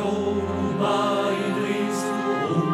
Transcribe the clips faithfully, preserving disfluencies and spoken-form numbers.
mai tristo, un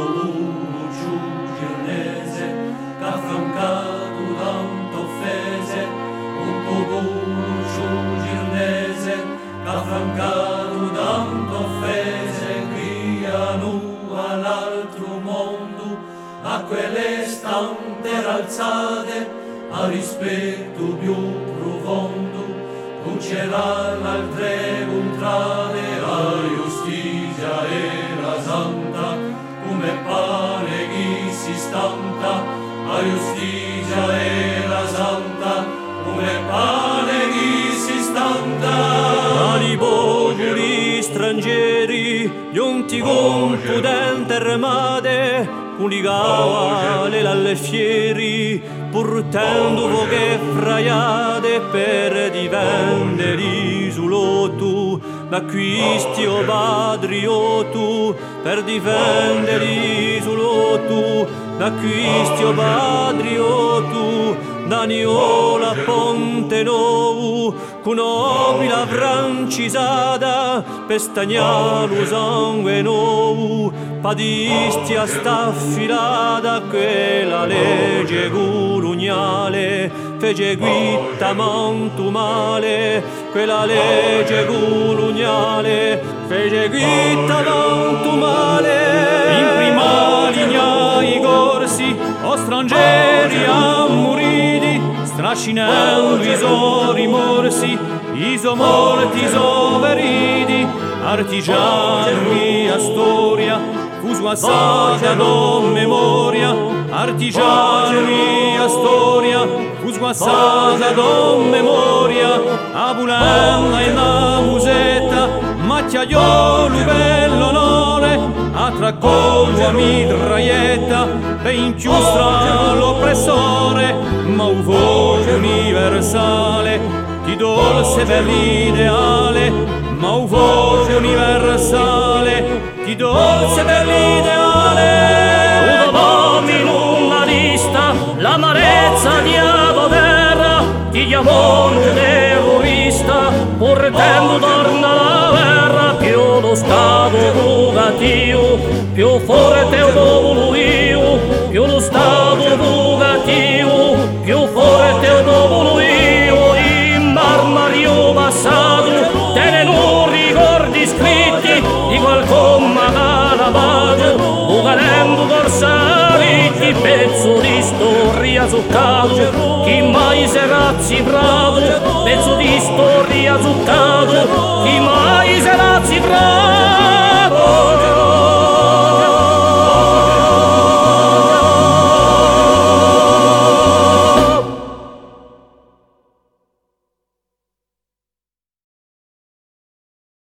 po' giù girnese, che affrancato tante offese, un po' giù girnese, che affrancato tante offese, criano all'altro mondo, a quelle stante alzate, a rispetto più profondo, non c'era l'altre contrade, a giustizia era santa, come pane chi si stanta, a giustizia era santa, come pane chi si stanta. Mali popoli stranieri, gli unti confudenti armate, uligava le lalle fieri, portando poche fraiate per diventare isolotto, da quisti o patriotto, per difendere isolotto, da quisti o patriotto, da Niola Ponte Novo, con opila francisata, per stagnare sangue nuovo, padistia sta affilata, quella legge coloniale, fece guitta molto male, quella legge coloniale, fece guitta molto male. In prima linea i corsi, o stranieri ammuriti, strascinando i so rimorsi, i so morti, i so feriti, artigiani a storia, fu sua saggia non memoria, artigiani a storia, fu sua saggia non memoria, a Bulanna e la musetta, macchiaiolo bello onore, a traccollo a mitraietta, per inchiustra l'oppressore, ma un fuoco universale, chi dolce per l'ideale, ma un fuoco universale, chi dolce per l'ideale. Uno in una lista, l'amarezza di terra, chi chiamò un egoista, portando torna la guerra, più lo stato purgativo, più forte lo io, più lo stato purgativo, più forte lo io, in marmario passato, te non ricordi scritti di quel comma calabato, bucalendo corsaritti, pezzo di storia succato, chi mai se razzi bravo, pezzo di storia succato, chi mai se razzi bravo.